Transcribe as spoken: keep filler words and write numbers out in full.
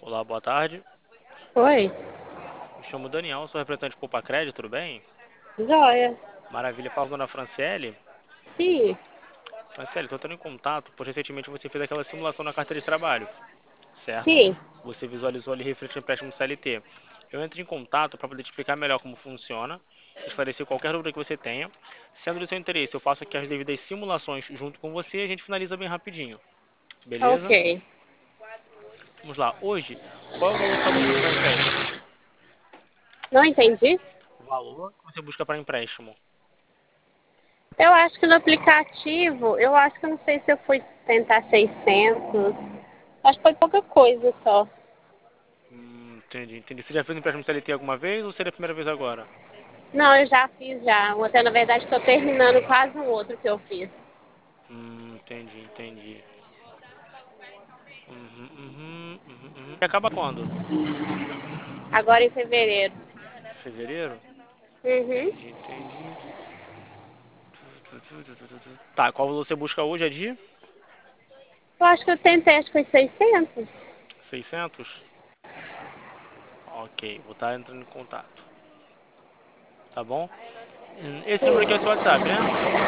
Olá, boa tarde. Oi, Me chamo Daniel, sou representante de Poupa Crédito, tudo bem? joia. Maravilha, fala com a dona Franciele. Sim, Franciele, estou entrando em contato, pois recentemente você fez aquela simulação na carteira de trabalho, certo? sim, Você visualizou ali referente ao empréstimo C L T. Eu entro em contato para poder te explicar melhor como funciona, esclarecer qualquer dúvida que você tenha. Sendo do seu interesse, eu faço aqui as devidas simulações junto com você e a gente finaliza bem rapidinho, beleza? ok. Vamos lá, hoje, qual é o valor que você está buscando para empréstimo? Não entendi? O valor que você busca para empréstimo. Eu acho que no aplicativo, eu acho que eu não sei se eu fui tentar seiscentos. Acho que foi pouca coisa só. Hum, entendi, entendi. Você já fez um empréstimo C L T alguma vez ou seria a primeira vez agora? Não, eu já fiz já. Até na verdade estou terminando quase um outro que eu fiz. Hum, entendi, entendi. Uhum, uhum, uhum, uhum. E acaba quando? Agora em fevereiro. Fevereiro? Uhum. Entendi, entendi. Tá, qual valor você busca hoje? É de Eu acho que eu tentei, acho que foi seiscentos. seiscentos? Ok, vou estar entrando em contato. Tá bom? Hum, Esse número aqui é o seu WhatsApp, né?